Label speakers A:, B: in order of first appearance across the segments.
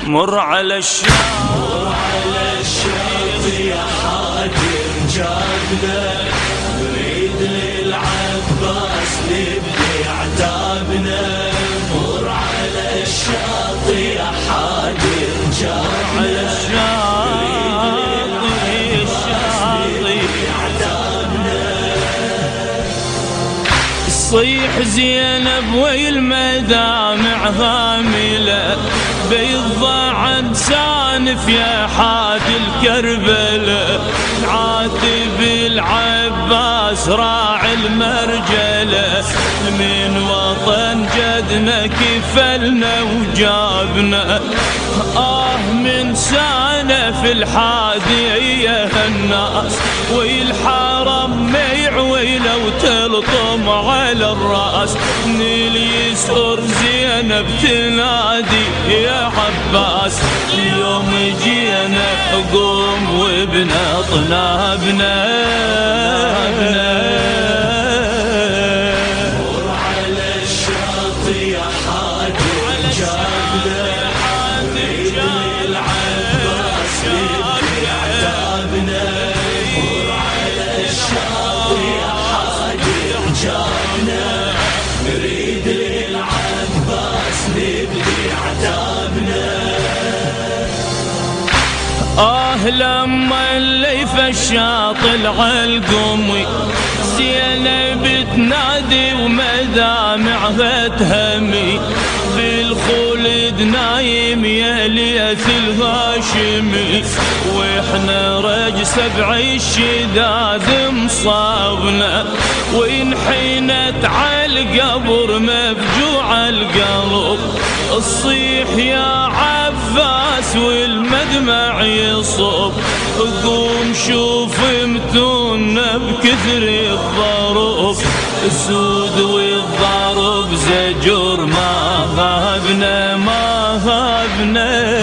A: مر على
B: مر على الشاطئ يا حاتم جابنا، نريد للعباس نبدي عتابنا. مر على الشاطئ يا حاتم جابنا،
A: صيح زينب والمدامع هاملة، بالضعن سانف يا حاد الكربلة. عاتب العباس راعي المرجلة، من وطن جدنا كفلنا وجابنا. من سانة في الحادية الناس، والحرم ميعويلة وتلطم على الراس. نيل يسر زينب تنادي يا عباس، اليوم جينا قوم وابنا طنابنا.
B: مر على الشاطئ يا حاتم جابنا، نريد للعباس نبدي عتابنا. مر على الشاطئ يا حاتم جابنا، نريد للعباس نبدي عتابنا.
A: لما اللي في الشاطئ عالقمي، زينب تنادي ومدامعها تهمي. بالخلد نايم يا ليث الهاشمي، واحنا رج سبع الشداد مصابنا. وانحينت عالقبر مفجوع القلب، الصيح يا عباس والمدمع يصب. قوم شوف متونا بكثر الضرب، السود والضرب زجر ما غابنا ما غابنا.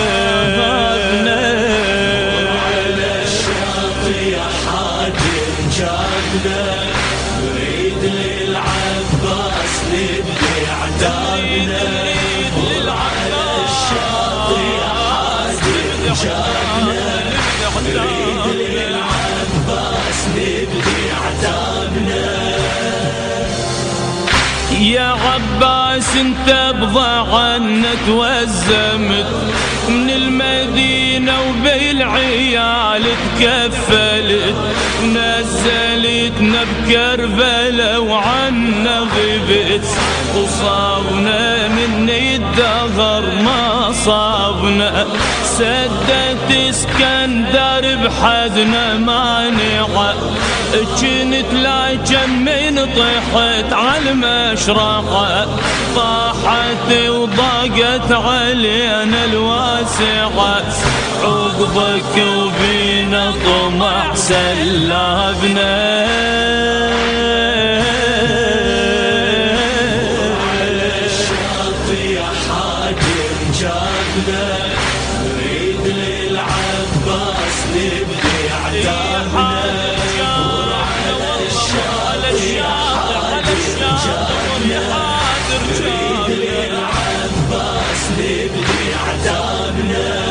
B: على الشاطئ يا حاتم جابنا، نريد للعباس نبدي عتابنا. مر على الشاطئ يا حاتم جابنا، نريد للعباس نبدي عتابنا.
A: يا عباس انت بضعنك توزمت، من المدينة وبالعيال تكفلت. نزلتنا بكربلة وعنا غبت، وصابنا من الدهر ما صابنا. سدت اسكندر بحدنا مانعة، جنت لا جمين طحت على المشرقة. طاحت وضاقت علينا الواسعة، عقبك وبينا طمع سلابنا.
B: على الشاطئ يا حاتم جابنا، نريد للعباس نبدي عتابنا. مر على الشاطئ يا حاتم جابنا، نريد للعباس نبدي عتابنا.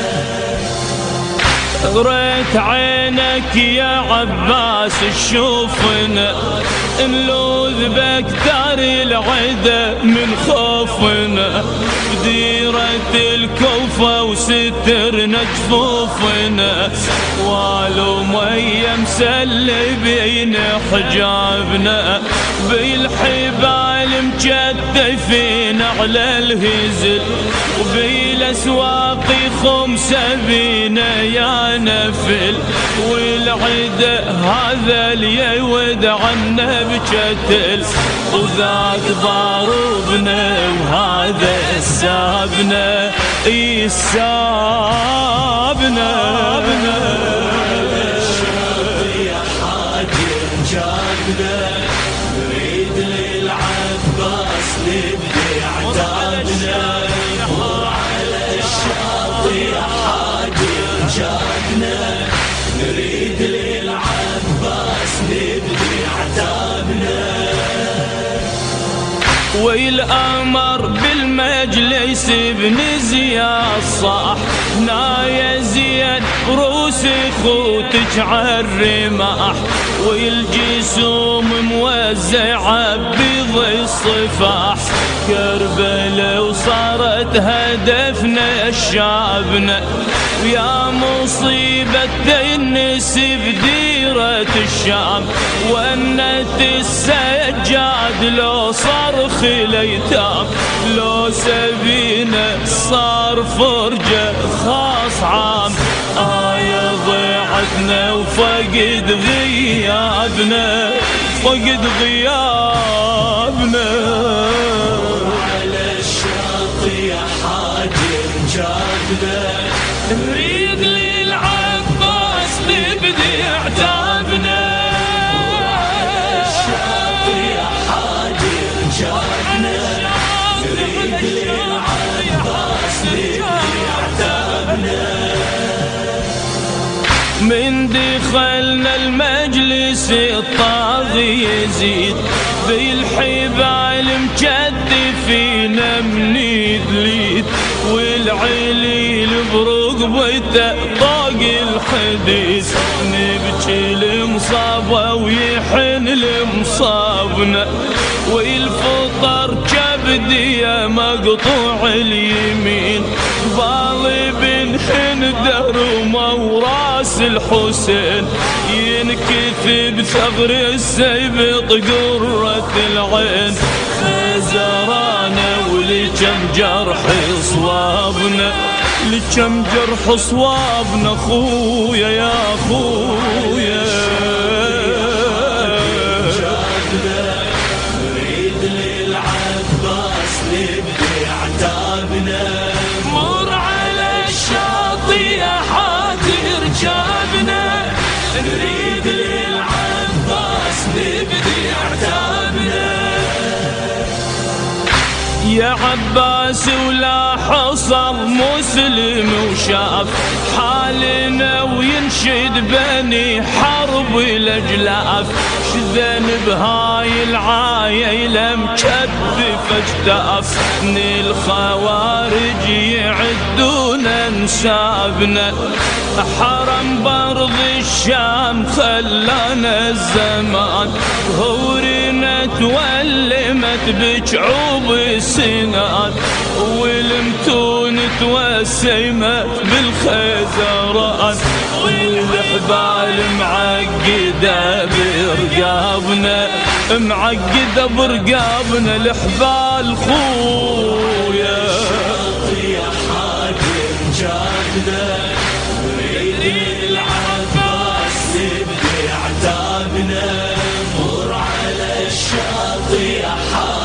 A: غريت عينك يا عباس تشوفنا، نلوذ بكتار العدا من خوفنا. بديرة الكوفة وسترنا جفوفنا، والو مية مسلبين حجابنا. بالحبال مجدفين على الهزل، وبالاسواق خمسة بينا يا نفل. والعدا هذا اليود عنا بجتل، وذاك ضاربنا وهذا السابنا السابنا.
B: الشاطئ يا حاتم جابنا، نريد للعباس نبدي عتابنا. مر على الشاطئ يا حاتم جابنا، نريد للعباس نبدي عتابنا.
A: والأمر بالمجلس بن زياد صاح هنا يا زين روس خوتك عالرماح والجسوم موزعة بيض الصفاح كربلاء وصارت هدفنا الشعبنا ويا مصيبة تنس بديرة الشام ونت السجاد لو صار خليتام لو سبينا صار فرجة خاص عام آية ضيعتنا وفقد غيابنا فقد غيابنا
B: على الشاطئ يا حاجر جابنا
A: نريد للعباس نبدي عتابنا
B: على الشاطئ يا حاجر جابنا نريد للعباس نبدي عتابنا
A: من دخلنا المجلس الطاغي يزيد بالحبال مجدفينا من يدليد والعليل برقبته طاق الحديد نبكي المصابة ويحن المصابنا والفطر كبدية مقطوع اليمين ظالب هندر وراس الحسين ينكتب ثغر السيبط قرة العين خزرانا ولكم جرح صوابنا لكم جرح صوابنا خويا يا خويا
B: نريد للعباس نبدي عتابنا
A: مر على الشاطئ يا حاضر جابنا
B: نريد للعباس نبدي عتابنا
A: يا عباس ولا حصل مسلم وشاف حالنا وينشد بني حرب الاجلاف شذنب هاي العايلة مكتف اجتاف من الخوارج يعدون انسابنا حرم برض الشام خلانا الزمان هورنا تولمت بجعوب السنان والمتون توسمت بالخزران والحبال معقدة برقابنا معقدة برقابنا الحبال خويا
B: يا حاكم جابنا نريد العباس نبدي عتابنا مر على الشاطئ يا حاكم